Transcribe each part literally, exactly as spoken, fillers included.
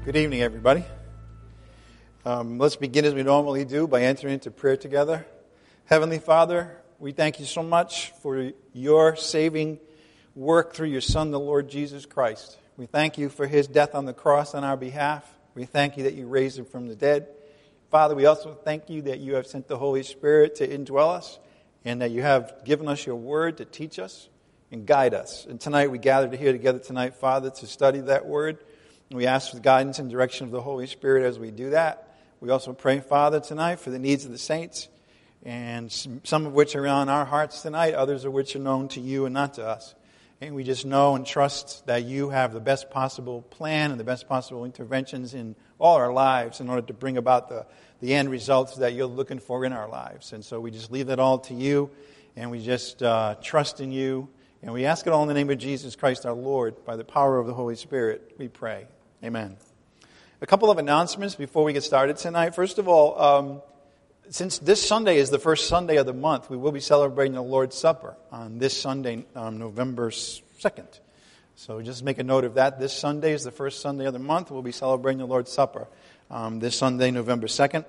Good evening, everybody. Um, let's begin as we normally do by entering into prayer together. Heavenly Father, we thank you so much for your saving work through your Son, the Lord Jesus Christ. We thank you for his death on the cross on our behalf. We thank you that you raised him from the dead. Father, we also thank you that you have sent the Holy Spirit to indwell us and that you have given us your word to teach us and guide us. And tonight we gather here together tonight, Father, to study that word. We ask for the guidance and direction of the Holy Spirit as we do that. We also pray, Father, tonight for the needs of the saints, and some of which are on our hearts tonight, others of which are known to you and not to us. And we just know and trust that you have the best possible plan and the best possible interventions in all our lives in order to bring about the, the end results that you're looking for in our lives. And so we just leave it all to you, and we just uh, trust in you. And we ask it all in the name of Jesus Christ our Lord, by the power of the Holy Spirit, we pray. Amen. A couple of announcements before we get started tonight. First of all, um, since this Sunday is the first Sunday of the month, we will be celebrating the Lord's Supper on this Sunday, um, November second. So just make a note of that. This Sunday is the first Sunday of the month. We'll be celebrating the Lord's Supper um, this Sunday, November second.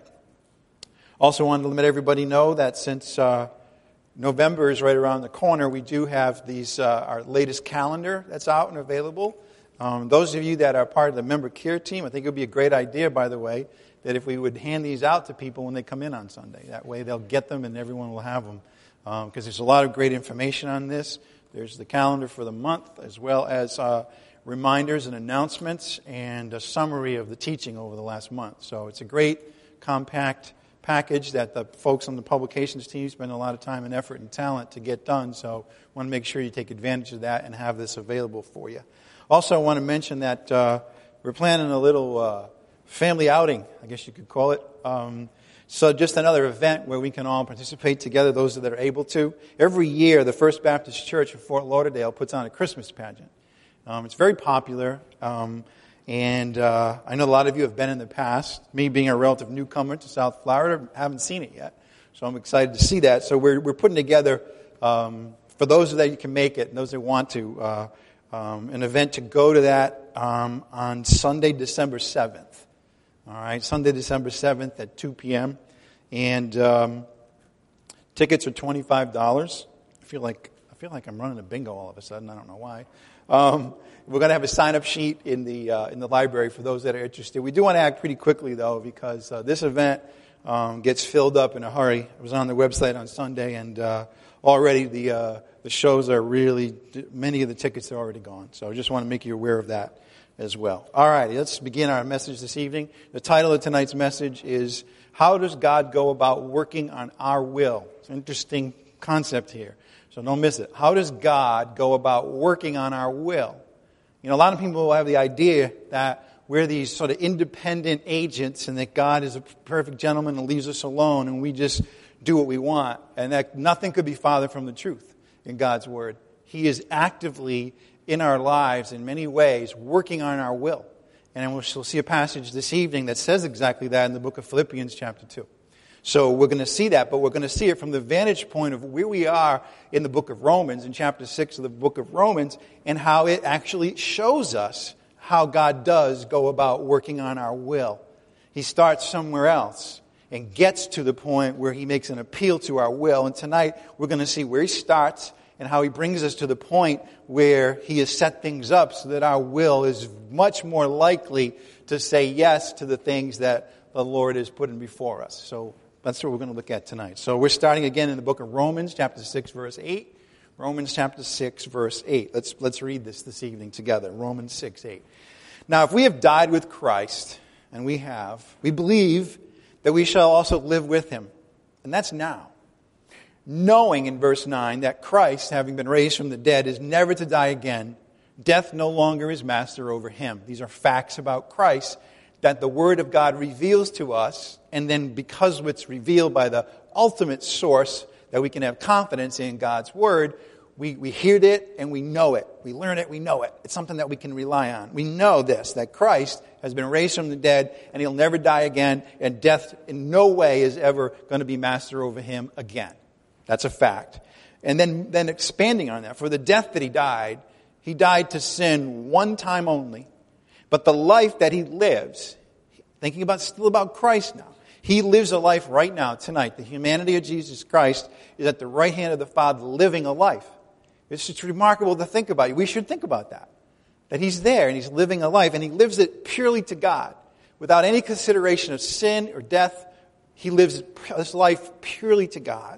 Also wanted to let everybody know that since uh, November is right around the corner, we do have these uh, our latest calendar that's out and available. Um, those of you that are part of the member care team, I think it would be a great idea, by the way, that if we would hand these out to people when they come in on Sunday. That way they'll get them and everyone will have them. Because um, there's a lot of great information on this. There's the calendar for the month, as well as uh, reminders and announcements and a summary of the teaching over the last month. So it's a great, compact package that the folks on the publications team spend a lot of time and effort and talent to get done. So I want to make sure you take advantage of that and have this available for you. Also, I want to mention that uh, we're planning a little uh, family outing, I guess you could call it. Um, so just another event where we can all participate together, those that are able to. Every year, the First Baptist Church of Fort Lauderdale puts on a Christmas pageant. Um, it's very popular, um, and uh, I know a lot of you have been in the past. Me being a relative newcomer to South Florida, haven't seen it yet. So I'm excited to see that. So we're, we're putting together, um, for those that can make it and those that want to, uh, Um, an event to go to that um, on Sunday, December seventh. All right, Sunday, December seventh at two p.m. And um, tickets are twenty-five dollars. I feel like I feel like I'm running a bingo all of a sudden. I don't know why. Um, we're going to have a sign-up sheet in the uh, in the library for those that are interested. We do want to act pretty quickly though, because uh, this event um, gets filled up in a hurry. I was on the website on Sunday, and uh, already the uh, the shows are really, many of the tickets are already gone. So I just want to make you aware of that as well. All right, let's begin our message this evening. The title of tonight's message is, How Does God Go About Working on Our Will? It's an interesting concept here, so don't miss it. How does God go about working on our will? You know, a lot of people have the idea that we're these sort of independent agents and that God is a perfect gentleman and leaves us alone and we just do what we want, and that nothing could be farther from the truth. In God's Word, He is actively in our lives in many ways working on our will. And we'll see a passage this evening that says exactly that in the book of Philippians chapter two. So we're going to see that, but we're going to see it from the vantage point of where we are in the book of Romans, in chapter six of the book of Romans, and how it actually shows us how God does go about working on our will. He starts somewhere else and gets to the point where He makes an appeal to our will. And tonight we're going to see where He starts and how He brings us to the point where He has set things up so that our will is much more likely to say yes to the things that the Lord is putting before us. So that's what we're going to look at tonight. So we're starting again in the book of Romans, chapter six, verse eight. Romans chapter six, verse eight. Let's, let's read this this evening together. Romans six, eight. Now, if we have died with Christ, and we have, we believe that we shall also live with Him. And that's now. Knowing in verse nine that Christ, having been raised from the dead, is never to die again. Death no longer is master over Him. These are facts about Christ that the Word of God reveals to us. And then because it's revealed by the ultimate source that we can have confidence in, God's Word, we, we hear it and we know it. We learn it, we know it. It's something that we can rely on. We know this, that Christ has been raised from the dead and He'll never die again, and death in no way is ever going to be master over Him again. That's a fact. And then, then expanding on that, for the death that He died, He died to sin one time only, But the life that he lives, thinking about still about Christ now, he lives a life right now, tonight. The humanity of Jesus Christ is at the right hand of the Father living a life. It's just remarkable to think about. We should think about that. That he's there and he's living a life and he lives it purely to God. Without any consideration of sin or death, he lives this life purely to God.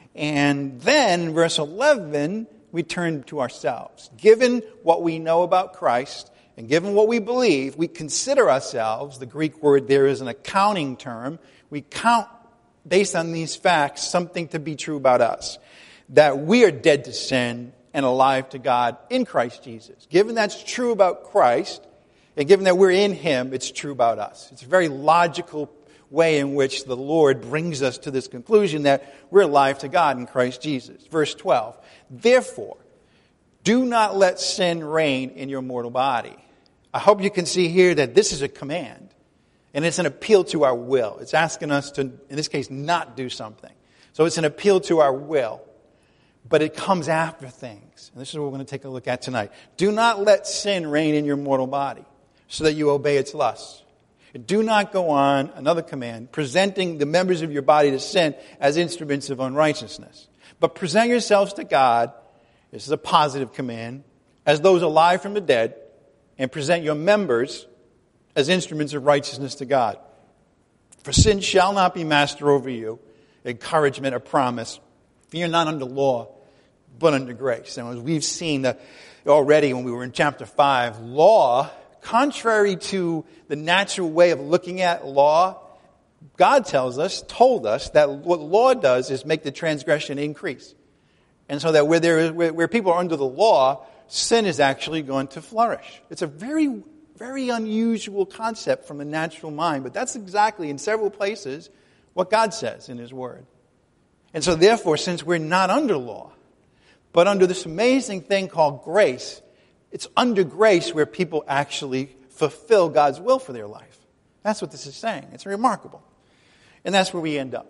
And then in verse eleven, we turn to ourselves. Given what we know about Christ and given what we believe, we consider ourselves, the Greek word there is an accounting term, we count based on these facts something to be true about us. That we are dead to sin and alive to God in Christ Jesus. Given that's true about Christ, and given that we're in him, it's true about us. It's a very logical way in which the Lord brings us to this conclusion that we're alive to God in Christ Jesus. Verse twelve, therefore, do not let sin reign in your mortal body. I hope you can see here that this is a command, and it's an appeal to our will. It's asking us to, in this case, not do something. So it's an appeal to our will. But it comes after things. And this is what we're going to take a look at tonight. Do not let sin reign in your mortal body so that you obey its lusts. Do not go on, another command, presenting the members of your body to sin as instruments of unrighteousness. But present yourselves to God, this is a positive command, as those alive from the dead, and present your members as instruments of righteousness to God. For sin shall not be master over you, encouragement or promise. Fear not under law, but under grace. And as we've seen that already when we were in chapter five, law, contrary to the natural way of looking at law, God tells us, told us, that what law does is make the transgression increase. And so that where there is, where, where people are under the law, sin is actually going to flourish. It's a very, very unusual concept from the natural mind, but that's exactly, in several places, what God says in his word. And so therefore, since we're not under law, but under this amazing thing called grace, it's under grace where people actually fulfill God's will for their life. That's what this is saying. It's remarkable. And that's where we end up.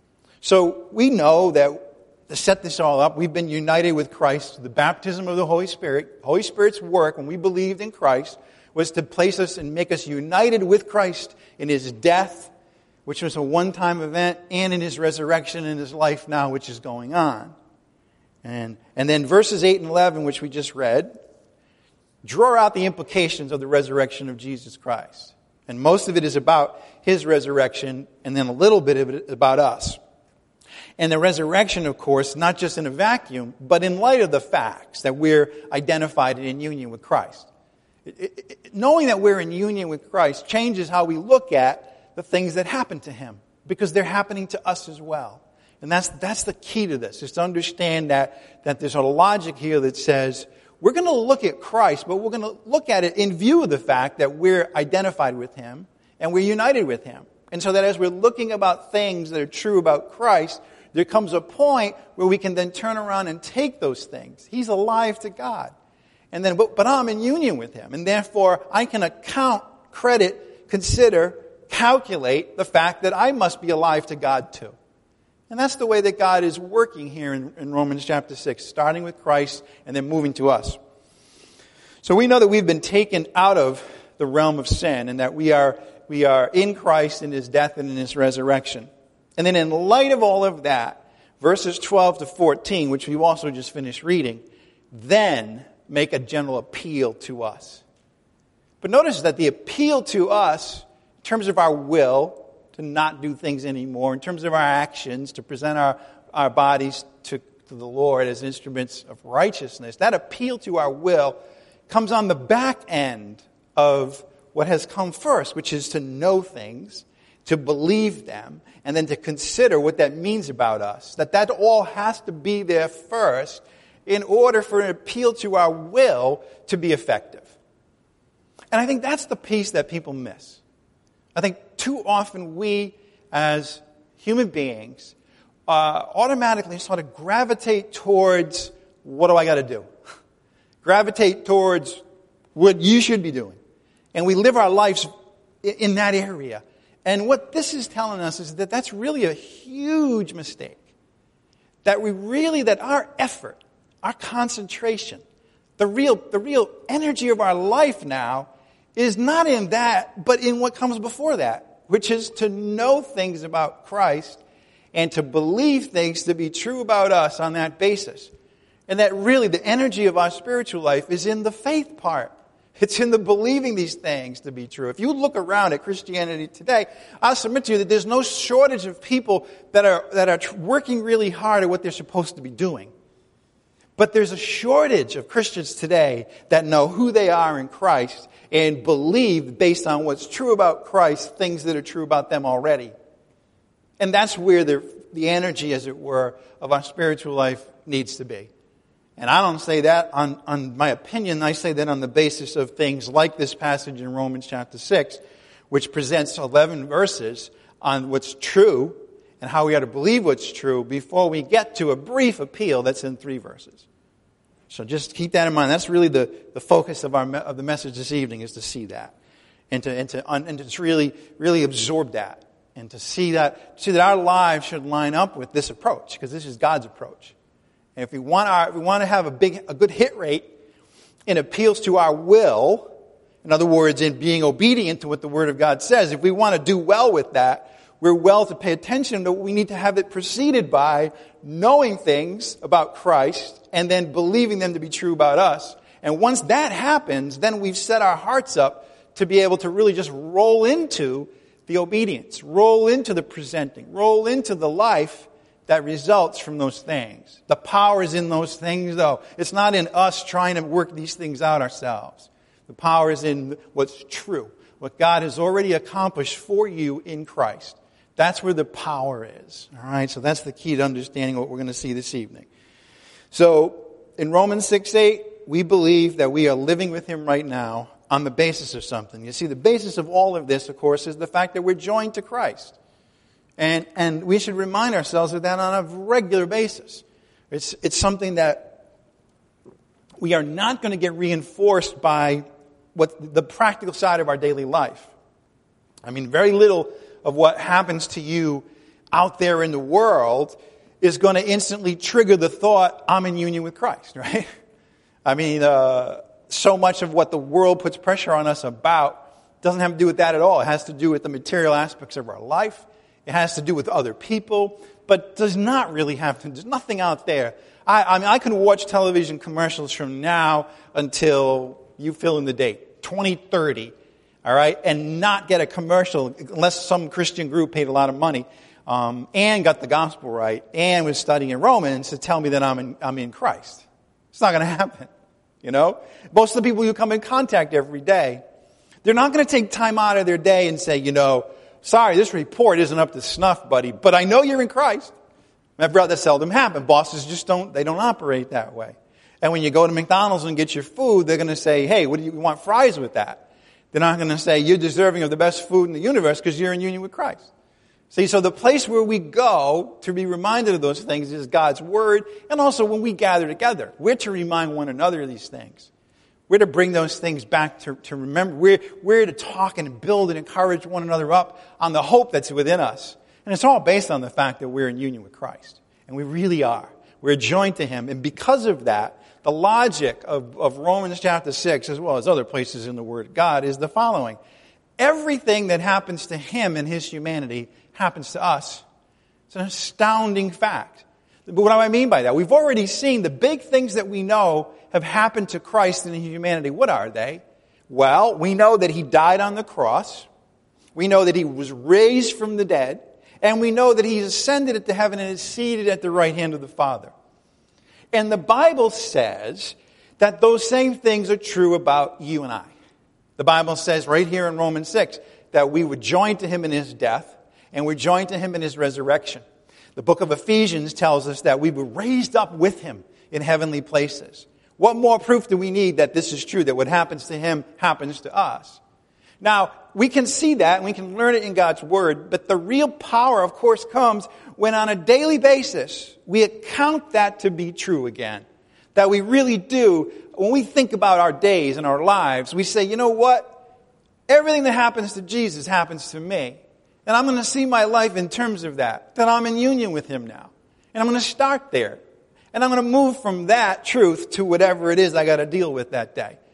So we know that to set this all up, we've been united with Christ through the baptism of the Holy Spirit. Holy Spirit's work, when we believed in Christ, was to place us and make us united with Christ in his death, which was a one-time event, and in his resurrection in his life now, which is going on. And, and then verses eight and eleven, which we just read, draw out the implications of the resurrection of Jesus Christ. And most of it is about his resurrection, and then a little bit of it about us. And the resurrection, of course, not just in a vacuum, but in light of the facts that we're identified and in union with Christ. It, it, it, knowing that we're in union with Christ changes how we look at the things that happen to him, because they're happening to us as well. And that's that's the key to this, is to understand that, that there's a logic here that says, we're going to look at Christ, but we're going to look at it in view of the fact that we're identified with him and we're united with him. And so that as we're looking about things that are true about Christ, there comes a point where we can then turn around and take those things. He's alive to God. And then, but, but I'm in union with him. And therefore, I can account, credit, consider, calculate the fact that I must be alive to God too. And that's the way that God is working here in, in Romans chapter six, starting with Christ and then moving to us. So we know that we've been taken out of the realm of sin and that we are we are in Christ in his death and in his resurrection. And then in light of all of that, verses twelve to fourteen, which we've also just finished reading, then make a general appeal to us. But notice that the appeal to us, in terms of our will, to not do things anymore, in terms of our actions, to present our, our bodies to, to the Lord as instruments of righteousness, that appeal to our will comes on the back end of what has come first, which is to know things, to believe them, and then to consider what that means about us. That that all has to be there first in order for an appeal to our will to be effective. And I think that's the piece that people miss. I think too often we, as human beings, uh, automatically sort of gravitate towards, what do I got to do? Gravitate towards what you should be doing. And we live our lives in that area. And what this is telling us is that that's really a huge mistake. That we really, that our effort, our concentration, the real, the real energy of our life now is not in that, but in what comes before that, which is to know things about Christ and to believe things to be true about us on that basis. And that really the energy of our spiritual life is in the faith part. It's in the believing these things to be true. If you look around at Christianity today, I'll submit to you that there's no shortage of people that are that are working really hard at what they're supposed to be doing. But there's a shortage of Christians today that know who they are in Christ and believe, based on what's true about Christ, things that are true about them already. And that's where the, the energy, as it were, of our spiritual life needs to be. And I don't say that on, on my opinion. I say that on the basis of things like this passage in Romans chapter six, which presents eleven verses on what's true and how we ought to believe what's true before we get to a brief appeal that's in three verses. So just keep that in mind. That's really the, the focus of our of the message this evening, is to see that and to and to and to really really absorb that and to see that see that our lives should line up with this approach, because this is God's approach. And if we want our, if we want to have a big, a good hit rate in appeals to our will, in other words, in being obedient to what the Word of God says, if we want to do well with that, we're well to pay attention to, we need to have it preceded by knowing things about Christ and then believing them to be true about us. And once that happens, then we've set our hearts up to be able to really just roll into the obedience, roll into the presenting, roll into the life that results from those things. The power is in those things, though. It's not in us trying to work these things out ourselves. The power is in what's true, what God has already accomplished for you in Christ. That's where the power is. All right, so that's the key to understanding what we're going to see this evening. So in Romans six eight, we believe that we are living with Him right now on the basis of something. You see, the basis of all of this, of course, is the fact that we're joined to Christ. And and we should remind ourselves of that on a regular basis. It's it's something that we are not going to get reinforced by what the practical side of our daily life. I mean, very little of what happens to you out there in the world is going to instantly trigger the thought, I'm in union with Christ, right? I mean, uh, so much of what the world puts pressure on us about doesn't have to do with that at all. It has to do with the material aspects of our life. It has to do with other people, but does not really have to. There's nothing out there. I, I mean, I can watch television commercials from now until you fill in the date, twenty thirty, all right, and not get a commercial unless some Christian group paid a lot of money um, and got the gospel right and was studying Romans to tell me that I'm in, I'm in Christ. It's not going to happen, you know. Most of the people you come in contact every day, they're not going to take time out of their day and say, you know, sorry, this report isn't up to snuff, buddy, but I know you're in Christ. My brother, that seldom happens. Bosses just don't, they don't operate that way. And when you go to McDonald's and get your food, they're going to say, hey, what do you, you want fries with that? They're not going to say, you're deserving of the best food in the universe because you're in union with Christ. See, so the place where we go to be reminded of those things is God's Word, and also when we gather together. We're to remind one another of these things. We're to bring those things back to, to remember. We're, we're to talk and build and encourage one another up on the hope that's within us. And it's all based on the fact that we're in union with Christ. And we really are. We're joined to Him. And because of that, the logic of, of Romans chapter six, as well as other places in the Word of God, is the following. Everything that happens to Him in His humanity happens to us. It's an astounding fact. But what do I mean by that? We've already seen the big things that we know have happened to Christ in humanity. What are they? Well, we know that He died on the cross. We know that He was raised from the dead. And we know that He ascended into heaven and is seated at the right hand of the Father. And the Bible says that those same things are true about you and I. The Bible says right here in Romans six that we were joined to Him in His death and we're joined to Him in His resurrection. The book of Ephesians tells us that we were raised up with Him in heavenly places. What more proof do we need that this is true, that what happens to Him happens to us? Now, we can see that and we can learn it in God's Word, but the real power, of course, comes when on a daily basis we account that to be true again. That we really do, when we think about our days and our lives, we say, you know what? Everything that happens to Jesus happens to me. And I'm going to see my life in terms of that, that I'm in union with Him now. And I'm going to start there. And I'm going to move from that truth to whatever it is I got to deal with that day.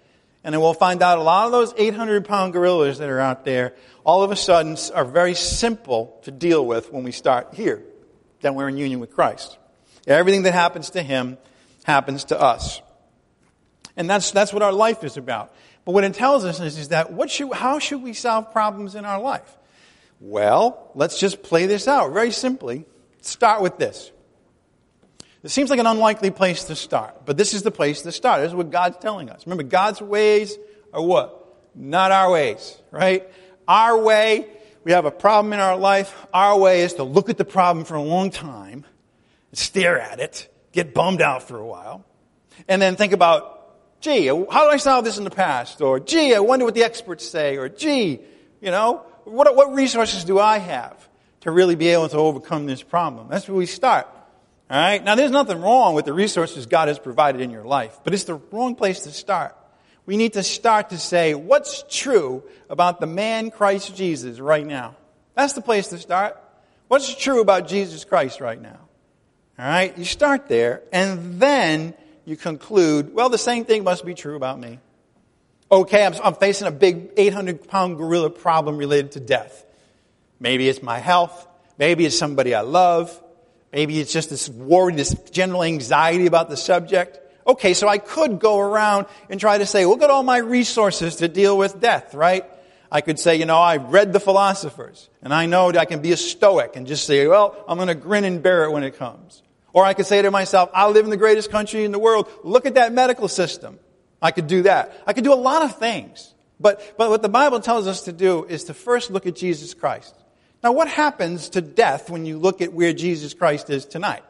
And then we'll find out a lot of those eight hundred pound gorillas that are out there all of a sudden are very simple to deal with when we start here. Then we're in union with Christ. Everything that happens to him happens to us. And that's that's what our life is about. But what it tells us is, is that what should, how should we solve problems in our life? Well, let's just play this out very simply. Start with this. It seems like an unlikely place to start, but this is the place to start. This is what God's telling us. Remember, God's ways are what? Not our ways, right? Our way, we have a problem in our life. Our way is to look at the problem for a long time, stare at it, get bummed out for a while, and then think about, gee, how did I solve this in the past? Or, gee, I wonder what the experts say. Or, gee, you know, what, what resources do I have to really be able to overcome this problem? That's where we start. All right? Now, there's nothing wrong with the resources God has provided in your life, but it's the wrong place to start. We need to start to say, what's true about the man Christ Jesus right now? That's the place to start. What's true about Jesus Christ right now? All right? You start there, and then you conclude, well, the same thing must be true about me. Okay, I'm, I'm facing a big eight hundred pound gorilla problem related to death. Maybe it's my health. Maybe it's somebody I love. Maybe it's just this worry, this general anxiety about the subject. Okay, so I could go around and try to say, look at all my resources to deal with death, right? I could say, you know, I've read the philosophers, and I know that I can be a stoic and just say, well, I'm going to grin and bear it when it comes. Or I could say to myself, I live in the greatest country in the world. Look at that medical system. I could do that. I could do a lot of things. But, but what the Bible tells us to do is to first look at Jesus Christ. Now, what happens to death when you look at where Jesus Christ is tonight?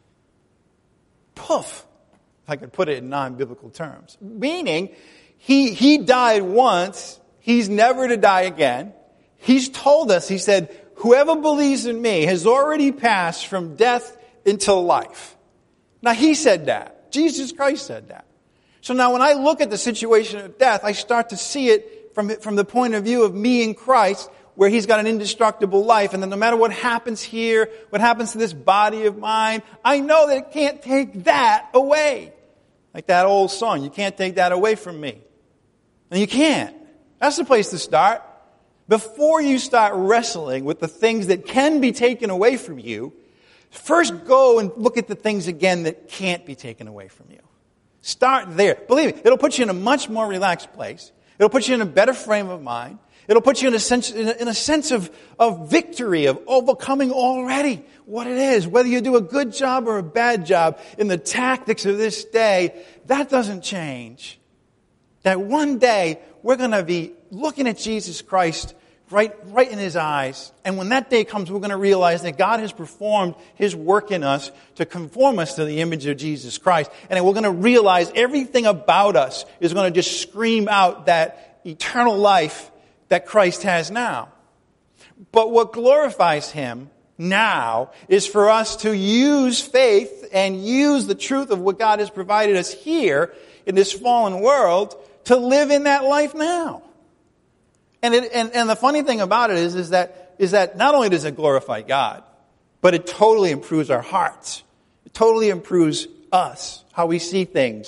Poof, if I could put it in non-biblical terms. Meaning, he, he died once. He's never to die again. He's told us, he said, whoever believes in me has already passed from death into life. Now, he said that. Jesus Christ said that. So now when I look at the situation of death, I start to see it from, from the point of view of me in Christ, where he's got an indestructible life. And then no matter what happens here, what happens to this body of mine, I know that it can't take that away. Like that old song, you can't take that away from me. And you can't. That's the place to start. Before you start wrestling with the things that can be taken away from you, first go and look at the things again that can't be taken away from you. Start there. Believe me, it'll put you in a much more relaxed place. It'll put you in a better frame of mind. It'll put you in a sense, in a, in a sense of, of victory, of overcoming already what it is. Whether you do a good job or a bad job in the tactics of this day, that doesn't change. That one day we're going to be looking at Jesus Christ right, right in his eyes. And when that day comes, we're going to realize that God has performed his work in us to conform us to the image of Jesus Christ. And we're going to realize everything about us is going to just scream out that eternal life that Christ has now. But what glorifies him now is for us to use faith and use the truth of what God has provided us here in this fallen world to live in that life now. And, it, and, and the funny thing about it is, is that, is that not only does it glorify God, but it totally improves our hearts. It totally improves us, how we see things.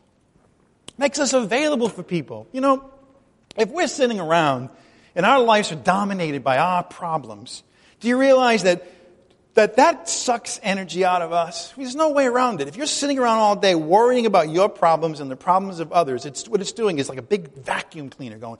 Makes us available for people. You know, if we're sitting around and our lives are dominated by our problems, do you realize that that, that sucks energy out of us? There's no way around it. If you're sitting around all day worrying about your problems and the problems of others, it's what it's doing is like a big vacuum cleaner going,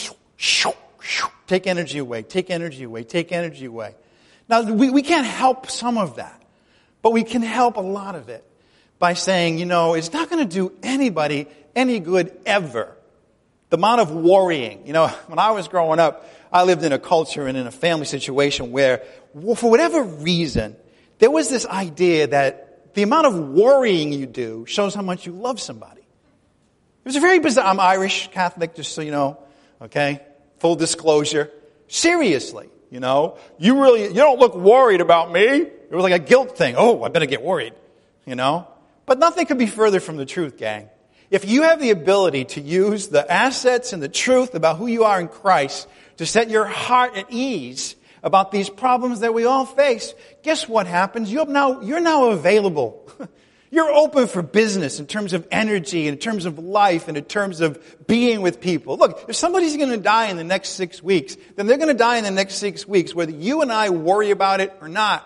take energy away, take energy away, take energy away. Now, we, we can't help some of that, but we can help a lot of it by saying, you know, it's not going to do anybody any good ever. The amount of worrying, you know, when I was growing up, I lived in a culture and in a family situation where, for whatever reason, there was this idea that the amount of worrying you do shows how much you love somebody. It was a very bizarre. I'm Irish Catholic, just so you know, okay? Full disclosure. Seriously, you know, you really, you don't look worried about me. It was like a guilt thing. Oh, I better get worried, you know? But nothing could be further from the truth, gang. If you have the ability to use the assets and the truth about who you are in Christ to set your heart at ease about these problems that we all face, guess what happens? You're now, you're now available. You're open for business in terms of energy, in terms of life, and in terms of being with people. Look, if somebody's going to die in the next six weeks, then they're going to die in the next six weeks, whether you and I worry about it or not.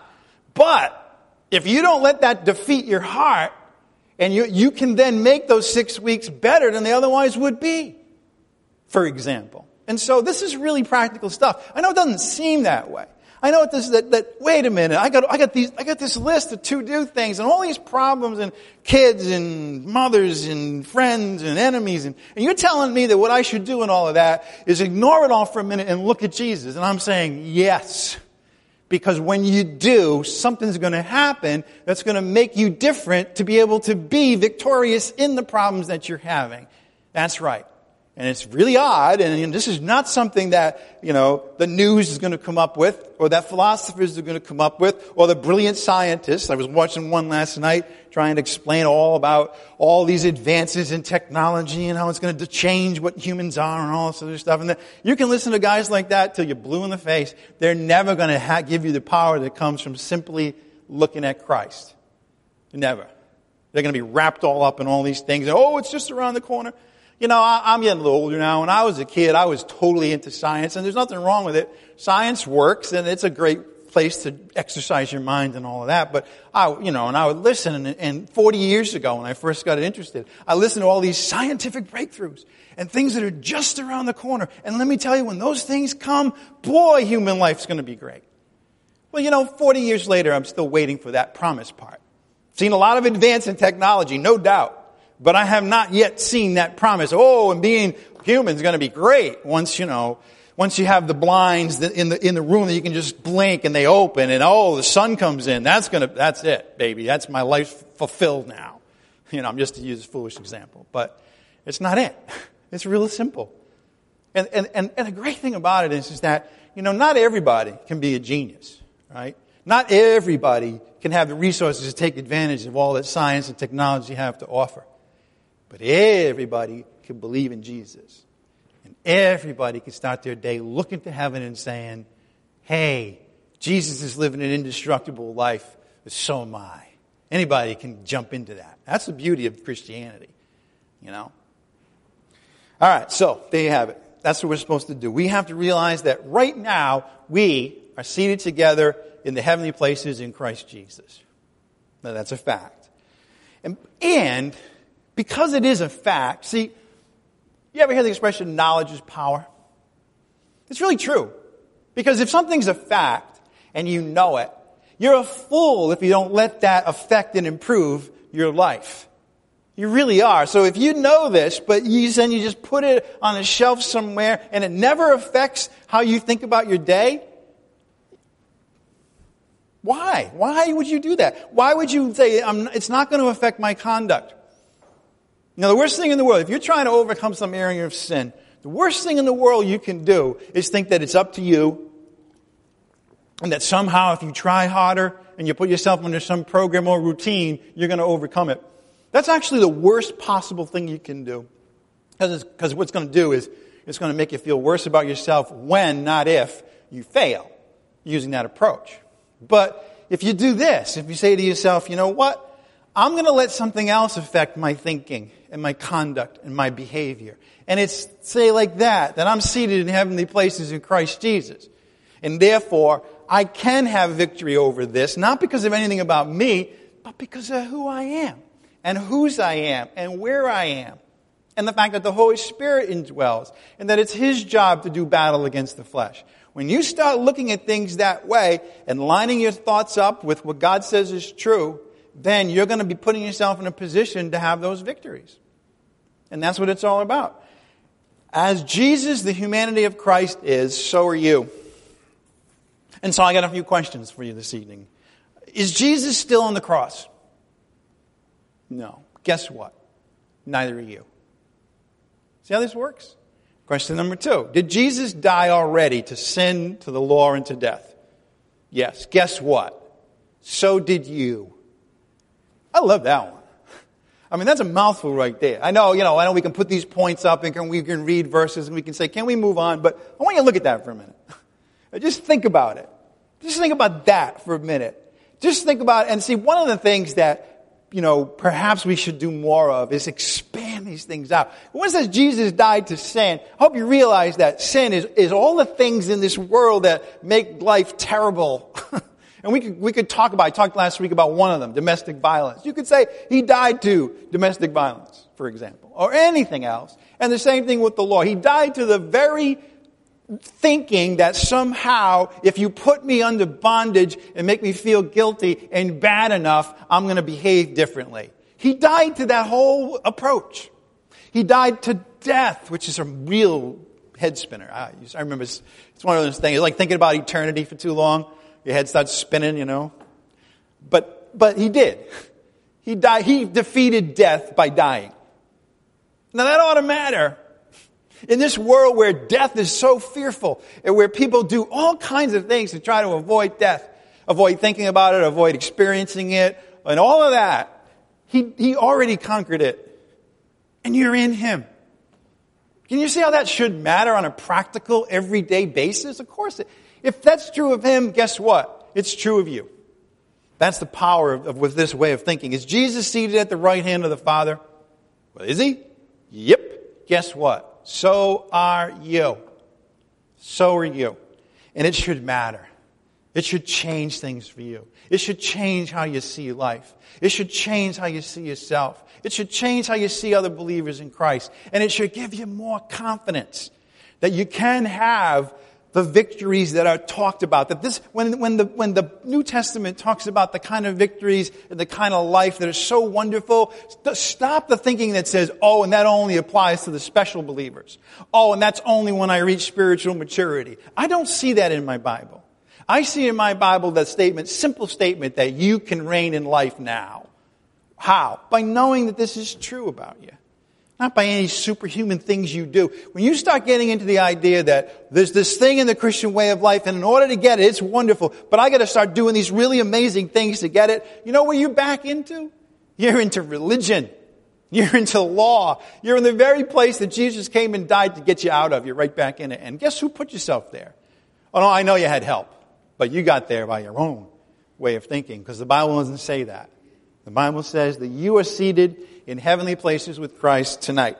But if you don't let that defeat your heart, and you, you can then make those six weeks better than they otherwise would be, for example. And so this is really practical stuff. I know it doesn't seem that way. I know this, that, that, wait a minute, I got, I got these, I got this list of to-do things and all these problems and kids and mothers and friends and enemies. And, and you're telling me that what I should do in all of that is ignore it all for a minute and look at Jesus. And I'm saying, yes. Because when you do, something's going to happen that's going to make you different to be able to be victorious in the problems that you're having. That's right. And it's really odd, and, and this is not something that, you know, the news is going to come up with, or that philosophers are going to come up with, or the brilliant scientists. I was watching one last night trying to explain all about all these advances in technology and how it's going to change what humans are and all this other stuff. And the, you can listen to guys like that till you're blue in the face. They're never going to ha- give you the power that comes from simply looking at Christ. Never. They're going to be wrapped all up in all these things. Oh, it's just around the corner. You know, I, I'm getting a little older now. When I was a kid, I was totally into science, and there's nothing wrong with it. Science works, and it's a great place to exercise your mind and all of that. But I, you know, and I would listen, and, and forty years ago, when I first got interested, I listened to all these scientific breakthroughs and things that are just around the corner. And let me tell you, when those things come, boy, human life's going to be great. Well, you know, forty years later, I'm still waiting for that promise part. Seen a lot of advance in technology, no doubt. But I have not yet seen that promise. Oh, and being human is going to be great once, you know, once you have the blinds in the in the room that you can just blink and they open and oh, the sun comes in. That's going to, that's it, baby. That's my life fulfilled now. You know, I'm just to use a foolish example. But it's not it. It's real simple. And, and, and, and the great thing about it is, is that, you know, not everybody can be a genius, right? Not everybody can have the resources to take advantage of all that science and technology have to offer. But everybody can believe in Jesus. And everybody can start their day looking to heaven and saying, hey, Jesus is living an indestructible life, but so am I. Anybody can jump into that. That's the beauty of Christianity, you know. All right, so there you have it. That's what we're supposed to do. We have to realize that right now we are seated together in the heavenly places in Christ Jesus. Now, that's a fact. And, and because it is a fact, see, you ever hear the expression, knowledge is power? It's really true. Because if something's a fact and you know it, you're a fool if you don't let that affect and improve your life. You really are. So if you know this, but you then you just put it on a shelf somewhere and it never affects how you think about your day, why? Why would you do that? Why would you say, I'm, it's not going to affect my conduct? Now, the worst thing in the world, if you're trying to overcome some area of sin, the worst thing in the world you can do is think that it's up to you and that somehow if you try harder and you put yourself under some program or routine, you're going to overcome it. That's actually the worst possible thing you can do. Because what it's going to do is it's going to make you feel worse about yourself when, not if, you fail using that approach. But if you do this, if you say to yourself, you know what? I'm going to let something else affect my thinking and my conduct and my behavior. And it's, say like that, that I'm seated in heavenly places in Christ Jesus. And therefore, I can have victory over this, not because of anything about me, but because of who I am, and whose I am, and where I am. And the fact that the Holy Spirit indwells, and that it's His job to do battle against the flesh. When you start looking at things that way, and lining your thoughts up with what God says is true, then you're going to be putting yourself in a position to have those victories. And that's what it's all about. As Jesus, the humanity of Christ, is, so are you. And so I got a few questions for you this evening. Is Jesus still on the cross? No. Guess what? Neither are you. See how this works? Question number two. Did Jesus die already to sin, to the law, and to death? Yes. Guess what? So did you. I love that one. I mean, that's a mouthful right there. I know, you know, I know we can put these points up and can, we can read verses and we can say, can we move on? But I want you to look at that for a minute. Just think about it. Just think about that for a minute. Just think about it and see, one of the things that you know, perhaps we should do more of is expand these things out. When it says Jesus died to sin, I hope you realize that sin is, is all the things in this world that make life terrible. And we could, we could talk about, I talked last week about one of them, domestic violence. You could say he died to domestic violence, for example, or anything else. And the same thing with the law. He died to the very thinking that somehow if you put me under bondage and make me feel guilty and bad enough, I'm going to behave differently. He died to that whole approach. He died to death, which is a real head spinner. I, I remember it's, it's one of those things. It's like thinking about eternity for too long. Your head starts spinning, you know. But but he did. He died. He defeated death by dying. Now that ought to matter. In this world where death is so fearful and where people do all kinds of things to try to avoid death, avoid thinking about it, avoid experiencing it, and all of that, he, he already conquered it. And you're in him. Can you see how that should matter on a practical, everyday basis? Of course. It, if that's true of him, guess what? It's true of you. That's the power of, of with this way of thinking. Is Jesus seated at the right hand of the Father? Well, is he? Yep. Guess what? So are you. So are you. And it should matter. It should change things for you. It should change how you see life. It should change how you see yourself. It should change how you see other believers in Christ. And it should give you more confidence that you can have the victories that are talked about. That this, when, when the, when the New Testament talks about the kind of victories and the kind of life that is so wonderful, st- stop the thinking that says, oh, and that only applies to the special believers. Oh, and that's only when I reach spiritual maturity. I don't see that in my Bible. I see in my Bible that statement, simple statement that you can reign in life now. How? By knowing that this is true about you. Not by any superhuman things you do. When you start getting into the idea that there's this thing in the Christian way of life, and in order to get it, it's wonderful, but I got to start doing these really amazing things to get it, you know where you're back into? You're into religion. You're into law. You're in the very place that Jesus came and died to get you out of. You're right back in it. And guess who put yourself there? Oh, no, I know you had help, but you got there by your own way of thinking, because the Bible doesn't say that. The Bible says that you are seated in heavenly places with Christ tonight.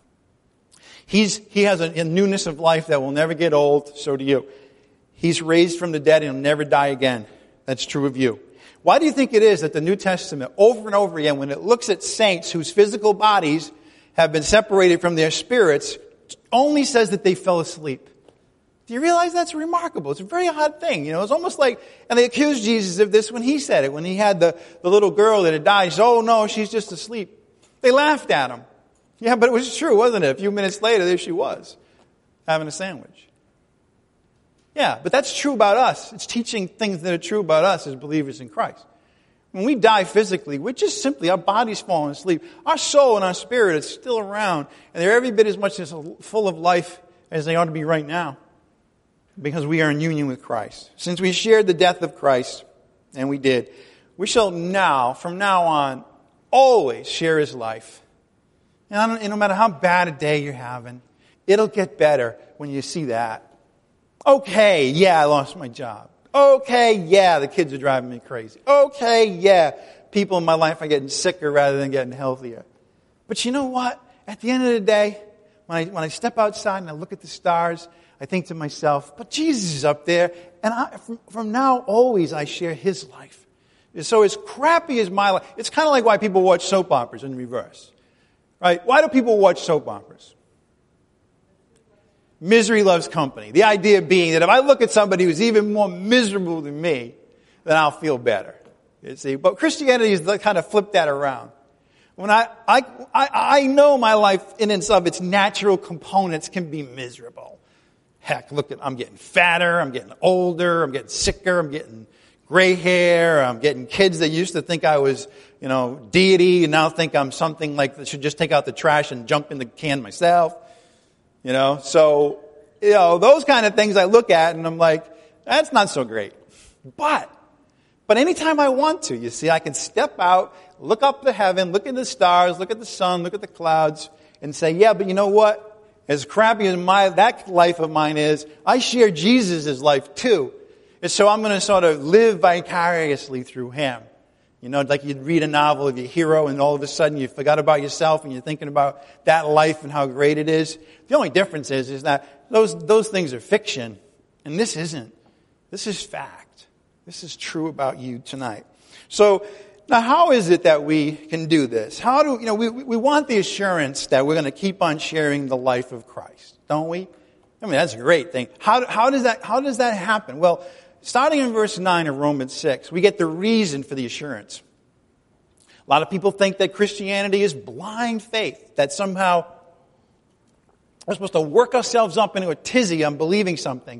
He's, he has a, a newness of life that will never get old, so do you. He's raised from the dead and he'll never die again. That's true of you. Why do you think it is that the New Testament, over and over again, when it looks at saints whose physical bodies have been separated from their spirits, only says that they fell asleep? Do you realize that's remarkable? It's a very odd thing. You know, it's almost like, and they accused Jesus of this when he said it, when he had the, the little girl that had died. He said, oh no, she's just asleep. They laughed at him. Yeah, but it was true, wasn't it? A few minutes later, there she was, having a sandwich. Yeah, but that's true about us. It's teaching things that are true about us as believers in Christ. When we die physically, we're just simply, our body's falling asleep. Our soul and our spirit is still around, and they're every bit as much as full of life as they ought to be right now, because we are in union with Christ. Since we shared the death of Christ, and we did, we shall now, from now on, always share his life. And no matter how bad a day you're having, it'll get better when you see that. Okay, yeah, I lost my job. Okay, yeah, the kids are driving me crazy. Okay, yeah, people in my life are getting sicker rather than getting healthier. But you know what? At the end of the day, when I, when I step outside and I look at the stars, I think to myself, but Jesus is up there, and I, from, from now always I share his life. So as crappy as my life, it's kind of like why people watch soap operas in reverse. Right? Why do people watch soap operas? Misery loves company. The idea being that if I look at somebody who's even more miserable than me, then I'll feel better. You see? But Christianity is the kind of flip that around. When I, I, I, I know my life in and of its natural components can be miserable. Heck, look at, I'm getting fatter, I'm getting older, I'm getting sicker, I'm getting gray hair, I'm getting kids that used to think I was, you know, deity and now think I'm something like that should just take out the trash and jump in the can myself. You know, so, you know, those kind of things I look at and I'm like, that's not so great. But, but anytime I want to, you see, I can step out, look up to heaven, look at the stars, look at the sun, look at the clouds, and say, yeah, but you know what? As crappy as my, that life of mine is, I share Jesus' life too. And so I'm going to sort of live vicariously through him. You know, like you'd read a novel of your hero and all of a sudden you forgot about yourself and you're thinking about that life and how great it is. The only difference is, is that those, those things are fiction and this isn't. This is fact. This is true about you tonight. So, now how is it that we can do this? How do, you know, we, we want the assurance that we're going to keep on sharing the life of Christ, don't we? I mean, that's a great thing. How, how does that, how does that happen? Well, starting in verse nine of Romans six, we get the reason for the assurance. A lot of people think that Christianity is blind faith, that somehow we're supposed to work ourselves up into a tizzy on believing something.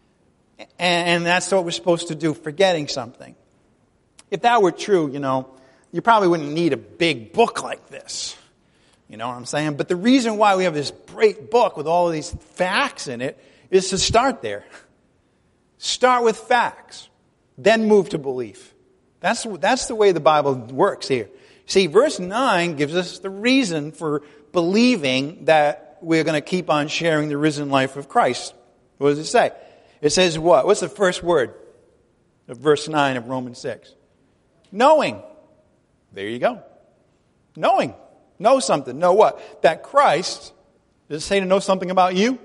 And that's what we're supposed to do, forgetting something. If that were true, you know, you probably wouldn't need a big book like this. You know what I'm saying? But the reason why we have this great book with all of these facts in it is to start there. Start with facts, then move to belief. That's, that's the way the Bible works here. See, verse nine gives us the reason for believing that we're going to keep on sharing the risen life of Christ. What does it say? It says what? What's the first word of verse nine of Romans six? Knowing. There you go. Knowing. Know something. Know what? That Christ, does it say to know something about you?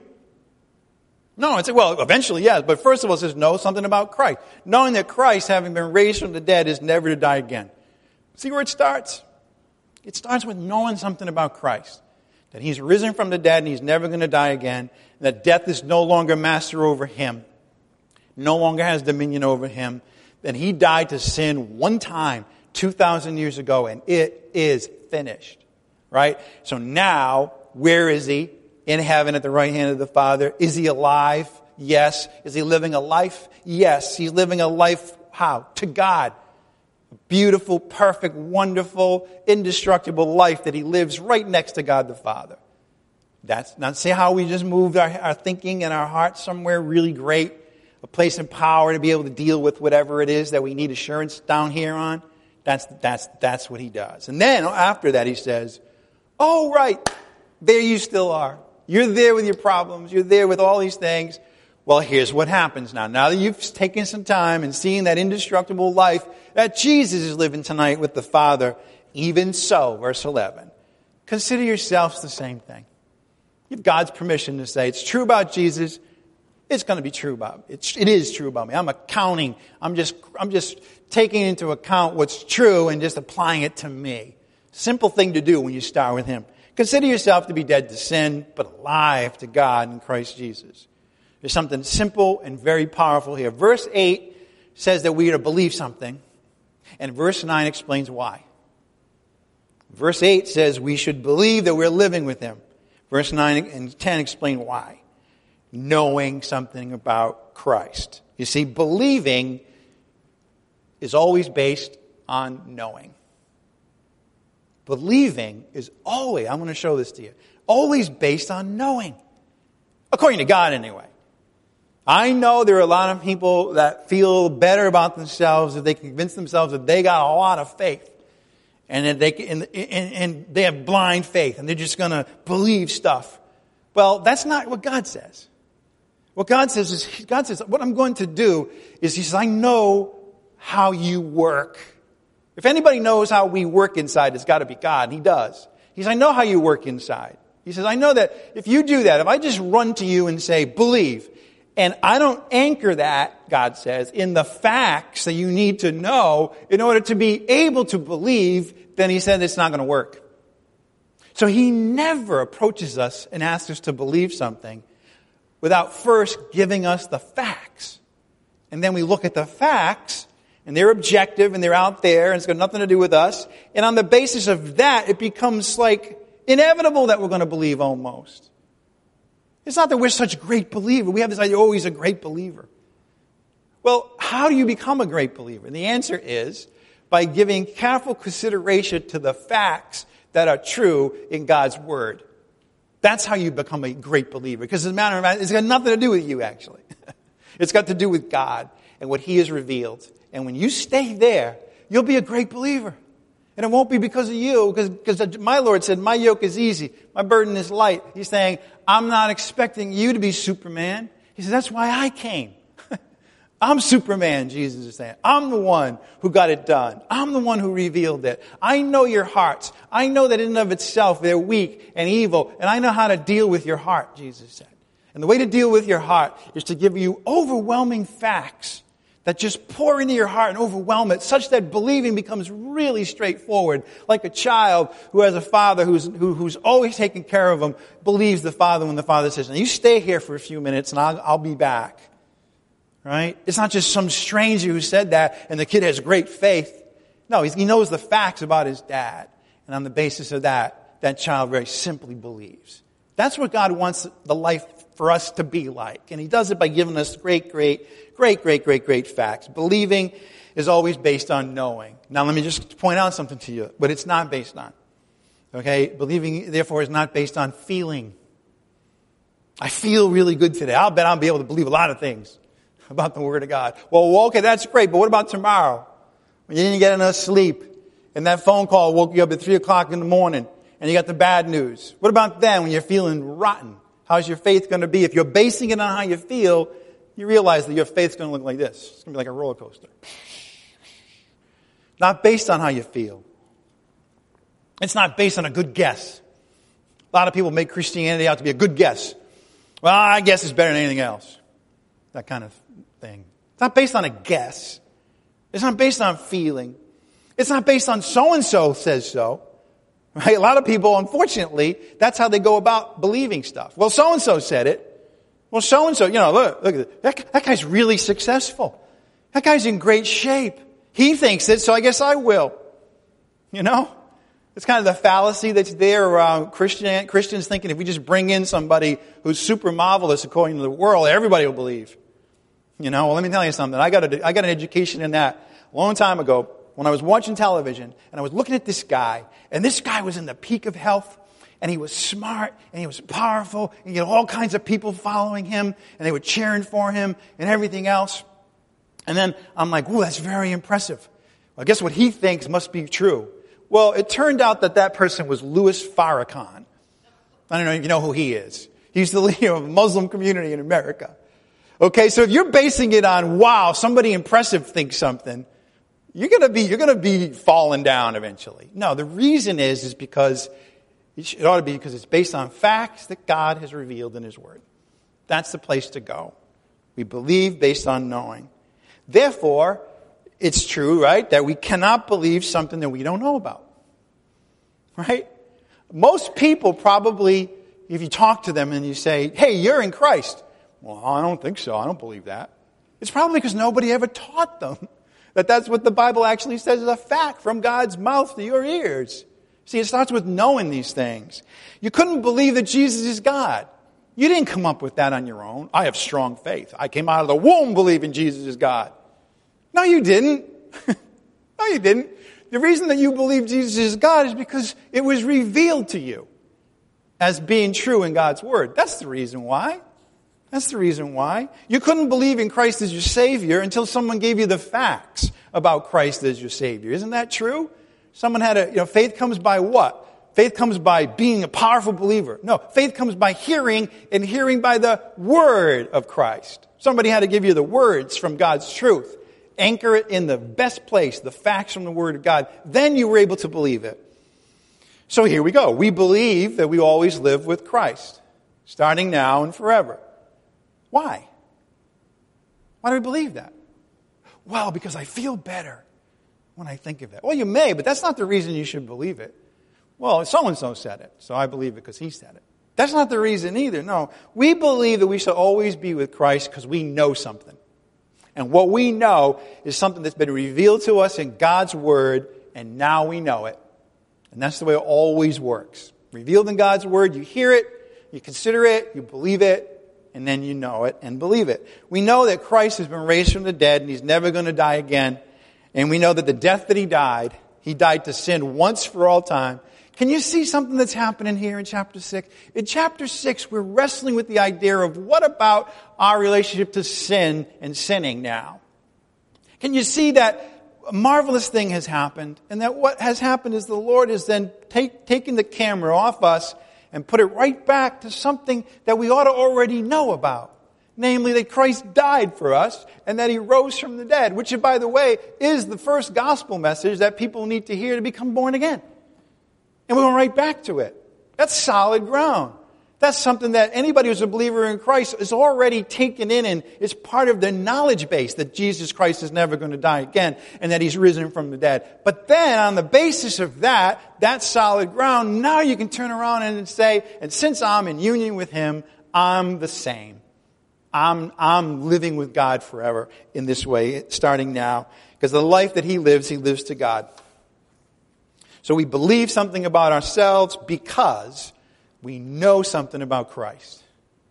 No, it's, well, eventually, yes. But first of all, it says know something about Christ. Knowing that Christ, having been raised from the dead, is never to die again. See where it starts? It starts with knowing something about Christ. That he's risen from the dead and he's never going to die again. And that death is no longer master over him. No longer has dominion over him. That he died to sin one time, two thousand years ago, and it is finished. Right? So now, where is he? In heaven at the right hand of the Father. Is he alive? Yes. Is he living a life? Yes. He's living a life, how? To God. A beautiful, perfect, wonderful, indestructible life that he lives right next to God the Father. That's not say how we just moved our, our thinking and our hearts somewhere really great. A place of power to be able to deal with whatever it is that we need assurance down here on. That's, that's, that's what he does. And then after that he says, oh, right, there you still are. You're there with your problems. You're there with all these things. Well, here's what happens now. Now that you've taken some time and seen that indestructible life that Jesus is living tonight with the Father, even so, verse eleven, consider yourselves the same thing. You have God's permission to say it's true about Jesus. It's going to be true about me. It's, it is true about me. I'm accounting. I'm just, I'm just taking into account what's true and just applying it to me. Simple thing to do when you start with him. Consider yourself to be dead to sin, but alive to God in Christ Jesus. There's something simple and very powerful here. Verse eight says that we are to believe something, and verse nine explains why. Verse eight says we should believe that we're living with him. Verse nine and ten explain why. Knowing something about Christ. You see, believing is always based on knowing. Believing is always, I'm going to show this to you, always based on knowing. According to God, anyway. I know there are a lot of people that feel better about themselves if they convince themselves that they got a lot of faith. And that they, and, and, and they have blind faith and they're just going to believe stuff. Well, that's not what God says. What God says is, God says, what I'm going to do is, he says, I know how you work. If anybody knows how we work inside, it's got to be God. And he does. He says, I know how you work inside. He says, I know that if you do that, if I just run to you and say, believe, and I don't anchor that, God says, in the facts that you need to know in order to be able to believe, then he said it's not going to work. So he never approaches us and asks us to believe something without first giving us the facts. And then we look at the facts, and they're objective, and they're out there, and it's got nothing to do with us. And on the basis of that, it becomes like inevitable that we're going to believe almost. It's not that we're such great believers. We have this idea, oh, he's a great believer. Well, how do you become a great believer? And the answer is by giving careful consideration to the facts that are true in God's Word. That's how you become a great believer. Because as a matter of fact, it's got nothing to do with you, actually. It's got to do with God and what he has revealed. And when you stay there, you'll be a great believer. And it won't be because of you, because, because my Lord said, my yoke is easy, my burden is light. He's saying, I'm not expecting you to be Superman. He says, that's why I came. I'm Superman, Jesus is saying. I'm the one who got it done. I'm the one who revealed it. I know your hearts. I know that in and of itself they're weak and evil, and I know how to deal with your heart, Jesus said. And the way to deal with your heart is to give you overwhelming facts that just pour into your heart and overwhelm it, such that believing becomes really straightforward. Like a child who has a father who's, who, who's always taking care of him, believes the father when the father says, now you stay here for a few minutes and I'll, I'll be back. Right? It's not just some stranger who said that and the kid has great faith. No, he knows the facts about his dad. And on the basis of that, that child very simply believes. That's what God wants the life for us to be like. And He does it by giving us great, great, great, great, great, great facts. Believing is always based on knowing. Now let me just point out something to you, but it's not based on. Okay? Believing, therefore, is not based on feeling. I feel really good today. I'll bet I'll be able to believe a lot of things about the Word of God. Well, okay, that's great, but what about tomorrow? When you didn't get enough sleep, and that phone call woke you up at three o'clock in the morning, and you got the bad news. What about then when you're feeling rotten? How's your faith going to be? If you're basing it on how you feel, you realize that your faith's going to look like this. It's going to be like a roller coaster. Not based on how you feel. It's not based on a good guess. A lot of people make Christianity out to be a good guess. Well, I guess it's better than anything else. That kind of thing. It's not based on a guess. It's not based on feeling. It's not based on so-and-so says so. Right? A lot of people, unfortunately, that's how they go about believing stuff. Well, so-and-so said it. Well, so-and-so, you know, look, look at it. That, that guy's really successful. That guy's in great shape. He thinks it, so I guess I will. You know? It's kind of the fallacy that's there around Christian, Christians thinking if we just bring in somebody who's super marvelous according to the world, everybody will believe. You know, well, let me tell you something. I got a, I got an education in that a long time ago when I was watching television and I was looking at this guy, and this guy was in the peak of health, and he was smart, and he was powerful, and he had all kinds of people following him, and they were cheering for him and everything else. And then I'm like, ooh, that's very impressive. Well, I guess what he thinks must be true. Well, it turned out that that person was Louis Farrakhan. I don't know if you know who he is. He's the leader of a Muslim community in America. Okay, so if you're basing it on, wow, somebody impressive thinks something, you're gonna be, you're gonna be falling down eventually. No, the reason is, is because, it ought to be because it's based on facts that God has revealed in His Word. That's the place to go. We believe based on knowing. Therefore, it's true, right, that we cannot believe something that we don't know about. Right? Most people probably, if you talk to them and you say, hey, you're in Christ. Well, I don't think so. I don't believe that. It's probably because nobody ever taught them that that's what the Bible actually says is a fact from God's mouth to your ears. See, it starts with knowing these things. You couldn't believe that Jesus is God. You didn't come up with that on your own. I have strong faith. I came out of the womb believing Jesus is God. No, you didn't. No, you didn't. The reason that you believe Jesus is God is because it was revealed to you as being true in God's Word. That's the reason why. That's the reason why. You couldn't believe in Christ as your Savior until someone gave you the facts about Christ as your Savior. Isn't that true? Someone had a, you know, faith comes by what? Faith comes by being a powerful believer. No, faith comes by hearing, and hearing by the Word of Christ. Somebody had to give you the words from God's truth. Anchor it in the best place, the facts from the Word of God. Then you were able to believe it. So here we go. We believe that we always live with Christ, starting now and forever. Why? Why do we believe that? Well, because I feel better when I think of it. Well, you may, but that's not the reason you should believe it. Well, so-and-so said it, so I believe it because he said it. That's not the reason either. No, we believe that we should always be with Christ because we know something. And what we know is something that's been revealed to us in God's Word, and now we know it. And that's the way it always works. Revealed in God's Word, you hear it, you consider it, you believe it, and then you know it and believe it. We know that Christ has been raised from the dead, and He's never going to die again. And we know that the death that He died, He died to sin once for all time. Can you see something that's happening here in chapter six? In chapter six, we're wrestling with the idea of what about our relationship to sin and sinning now? Can you see that a marvelous thing has happened, and that what has happened is the Lord has then take, taken the camera off us and put it right back to something that we ought to already know about. Namely, that Christ died for us and that he rose from the dead, which, by the way, is the first gospel message that people need to hear to become born again. And we went right back to it. That's solid ground. That's something that anybody who's a believer in Christ is already taken in, and it's part of their knowledge base that Jesus Christ is never going to die again and that he's risen from the dead. But then on the basis of that, that solid ground, now you can turn around and say, and since I'm in union with him, I'm the same. I'm, I'm living with God forever in this way, starting now. Because the life that he lives, he lives to God. So we believe something about ourselves because we know something about Christ.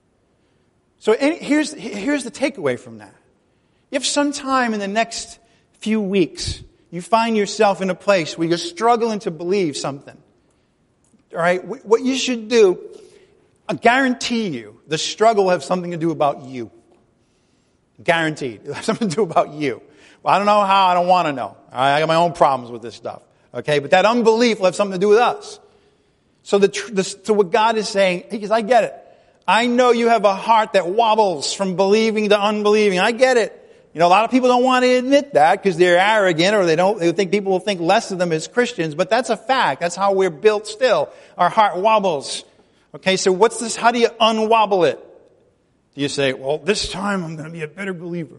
So here's, here's the takeaway from that. If sometime in the next few weeks you find yourself in a place where you're struggling to believe something, all right, what you should do, I guarantee you, the struggle will have something to do about you. Guaranteed. It'll have something to do about you. Well, I don't know how, I don't want to know. All right, I got my own problems with this stuff. Okay, but that unbelief will have something to do with us. So the, the so what God is saying, he goes, I get it. I know you have a heart that wobbles from believing to unbelieving. I get it. You know, a lot of people don't want to admit that because they're arrogant or they don't, they think people will think less of them as Christians, but that's a fact. That's how we're built still. Our heart wobbles. Okay, so what's this? How do you unwobble it? Do you say, well, this time I'm going to be a better believer.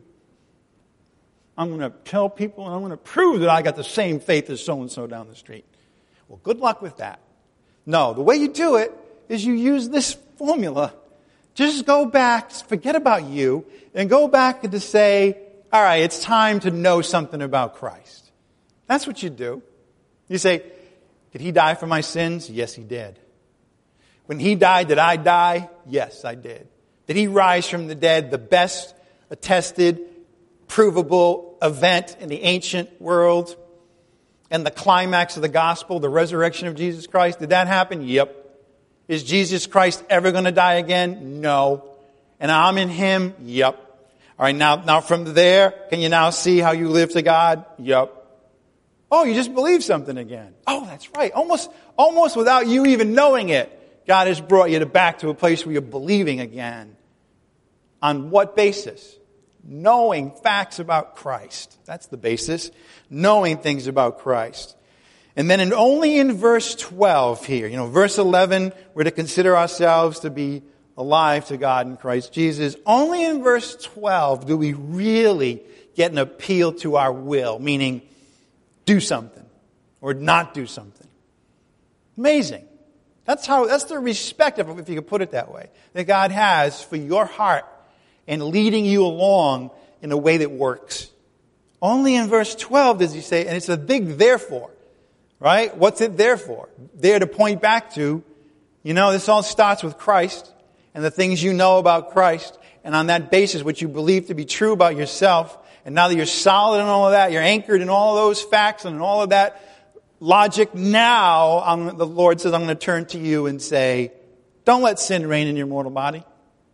I'm going to tell people and I'm going to prove that I got the same faith as so-and-so down the street. Well, good luck with that. No, the way you do it is you use this formula. Just go back, forget about you, and go back to say, all right, it's time to know something about Christ. That's what you do. You say, did he die for my sins? Yes, he did. When he died, did I die? Yes, I did. Did he rise from the dead? The best attested, provable event in the ancient world and the climax of the gospel, the resurrection of Jesus Christ. Did that happen? Yep. Is Jesus Christ ever going to die again? No. And I'm in him? Yep. All right, now, now from there, can you now see how you live to God? Yep. Oh, you just believe something again. Oh, that's right. Almost, almost without you even knowing it, God has brought you to back to a place where you're believing again. On what basis? Knowing facts about Christ. That's the basis. Knowing things about Christ. And then in, only in verse twelve here, you know, verse eleven, we're to consider ourselves to be alive to God in Christ Jesus. Only in verse twelve do we really get an appeal to our will, meaning do something or not do something. Amazing. That's how, that's the respect, of, if you could put it that way, that God has for your heart and leading you along in a way that works. Only in verse twelve does he say, and it's a big therefore, right? What's it there for? There to point back to, you know, this all starts with Christ and the things you know about Christ, and on that basis, what you believe to be true about yourself, and now that you're solid in all of that, you're anchored in all of those facts and in all of that logic, now I'm, the Lord says, I'm going to turn to you and say, don't let sin reign in your mortal body.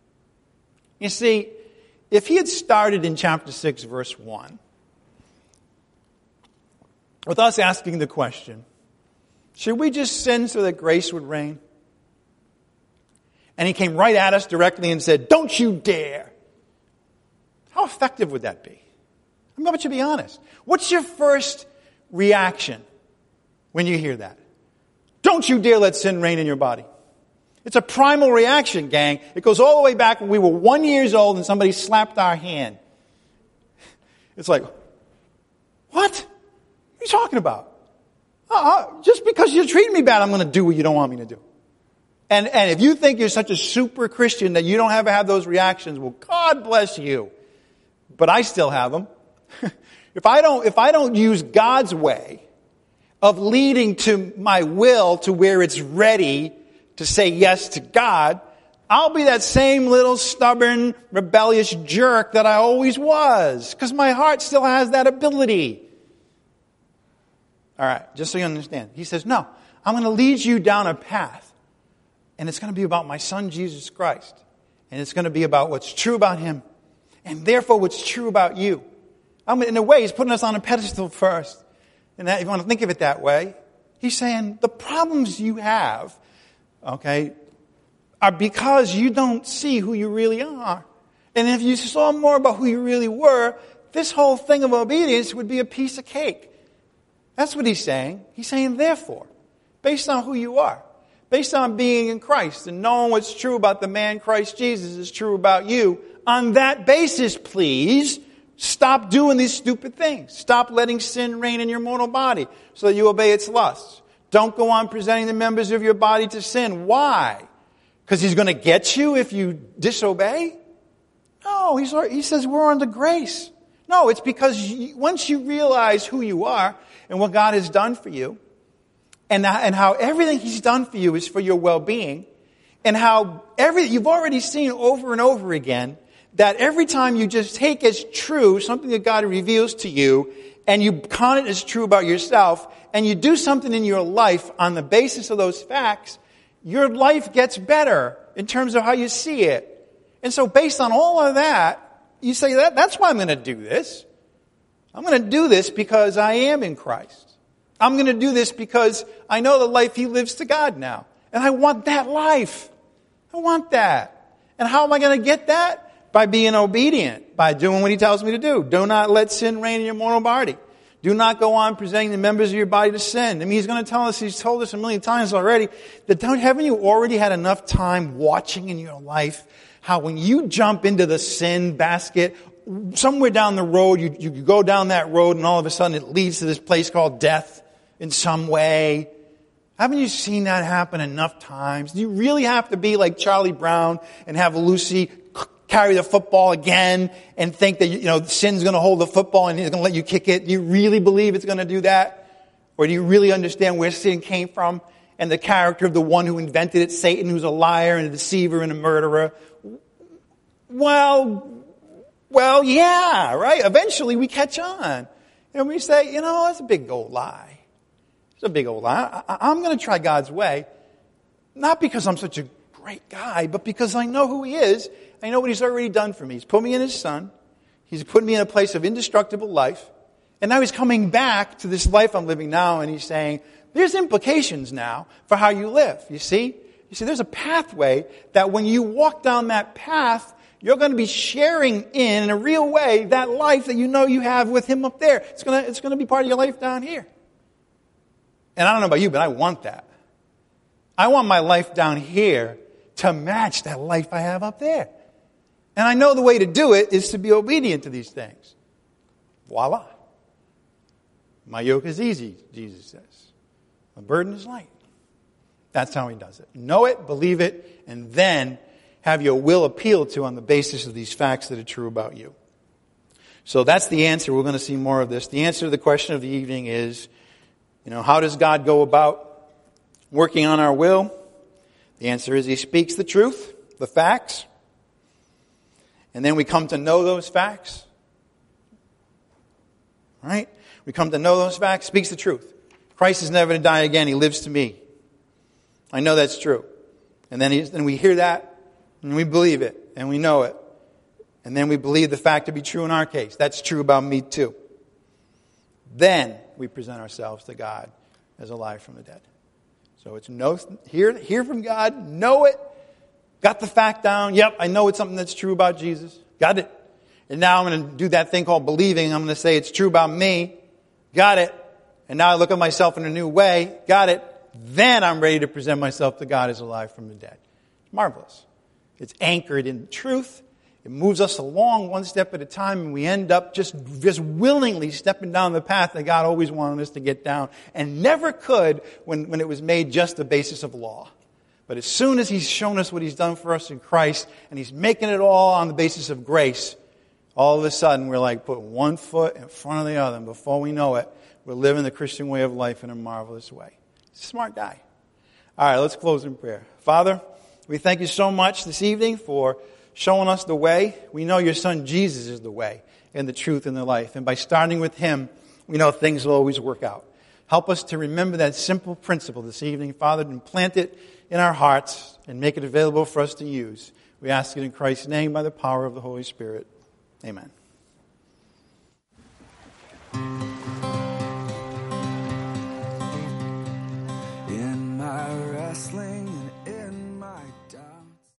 You see, if he had started in chapter six, verse one, with us asking the question, should we just sin so that grace would reign? And he came right at us directly and said, don't you dare. How effective would that be? I mean, how about you be honest? What's your first reaction when you hear that? Don't you dare let sin reign in your body. It's a primal reaction, gang. It goes all the way back when we were one years old and somebody slapped our hand. It's like, what? What are you talking about? Uh, just because you're treating me bad, I'm going to do what you don't want me to do. And, and if you think you're such a super Christian that you don't ever have those reactions, well, God bless you. But I still have them. if I don't, if I don't use God's way of leading to my will to where it's ready to say yes to God, I'll be that same little stubborn, rebellious jerk that I always was. Because my heart still has that ability. All right, just so you understand. He says, no, I'm going to lead you down a path. And it's going to be about my son, Jesus Christ. And it's going to be about what's true about him. And therefore what's true about you. I mean, in a way, he's putting us on a pedestal first. And that, if you want to think of it that way, he's saying the problems you have, okay, are because you don't see who you really are. And if you saw more about who you really were, this whole thing of obedience would be a piece of cake. That's what he's saying. He's saying, therefore, based on who you are, based on being in Christ and knowing what's true about the man Christ Jesus is true about you, on that basis, please, stop doing these stupid things. Stop letting sin reign in your mortal body so that you obey its lusts. Don't go on presenting the members of your body to sin. Why? Because he's going to get you if you disobey? No, he's, he says we're under grace. No, it's because you, once you realize who you are and what God has done for you, and, and how everything he's done for you is for your well-being, and how every you've already seen over and over again that every time you just take as true something that God reveals to you, and you count it as true about yourself, and you do something in your life on the basis of those facts, your life gets better in terms of how you see it. And so based on all of that, you say, that that's why I'm going to do this. I'm going to do this because I am in Christ. I'm going to do this because I know the life he lives to God now. And I want that life. I want that. And how am I going to get that? By being obedient, by doing what he tells me to do. Do not let sin reign in your mortal body. Do not go on presenting the members of your body to sin. I mean, he's going to tell us, he's told us a million times already, that don't, haven't you already had enough time watching in your life how when you jump into the sin basket, somewhere down the road, you, you go down that road and all of a sudden it leads to this place called death in some way. Haven't you seen that happen enough times? Do you really have to be like Charlie Brown and have Lucy carry the football again and think that, you know, sin's going to hold the football and he's going to let you kick it? Do you really believe it's going to do that? Or do you really understand where sin came from and the character of the one who invented it, Satan, who's a liar and a deceiver and a murderer? Well, well, yeah, right? Eventually we catch on. And we say, you know, that's a big old lie. It's a big old lie. I, I'm going to try God's way. Not because I'm such a great guy, but because I know who he is. I know what he's already done for me. He's put me in his son. He's put me in a place of indestructible life. And now he's coming back to this life I'm living now, and he's saying, there's implications now for how you live. You see? You see, there's a pathway that when you walk down that path, you're going to be sharing in, in a real way, that life that you know you have with him up there. It's going to, it's going to be part of your life down here. And I don't know about you, but I want that. I want my life down here to match that life I have up there. And I know the way to do it is to be obedient to these things. Voila. My yoke is easy, Jesus says. My burden is light. That's how he does it. Know it, believe it, and then have your will appealed to on the basis of these facts that are true about you. So that's the answer. We're going to see more of this. The answer to the question of the evening is, you know, how does God go about working on our will? The answer is he speaks the truth, the facts, and then we come to know those facts. Right? We come to know those facts, speaks the truth. Christ is never to die again. He lives to me. I know that's true. And then, he, then we hear that, and we believe it, and we know it. And then we believe the fact to be true in our case. That's true about me too. Then we present ourselves to God as alive from the dead. So it's know, hear, hear from God, know it, got the fact down. Yep, I know it's something that's true about Jesus. Got it. And now I'm going to do that thing called believing. I'm going to say it's true about me. Got it. And now I look at myself in a new way. Got it. Then I'm ready to present myself to God as alive from the dead. It's marvelous. It's anchored in truth. It moves us along one step at a time, and we end up just, just willingly stepping down the path that God always wanted us to get down and never could when, when it was made just the basis of law. But as soon as he's shown us what he's done for us in Christ, and he's making it all on the basis of grace, all of a sudden we're like putting one foot in front of the other, and before we know it, we're living the Christian way of life in a marvelous way. He's a smart guy. All right, let's close in prayer. Father, we thank you so much this evening for showing us the way. We know your son Jesus is the way and the truth and the life. And by starting with him, we know things will always work out. Help us to remember that simple principle this evening, Father, and plant it in our hearts and make it available for us to use. We ask it in Christ's name by the power of the Holy Spirit. Amen. In my wrestling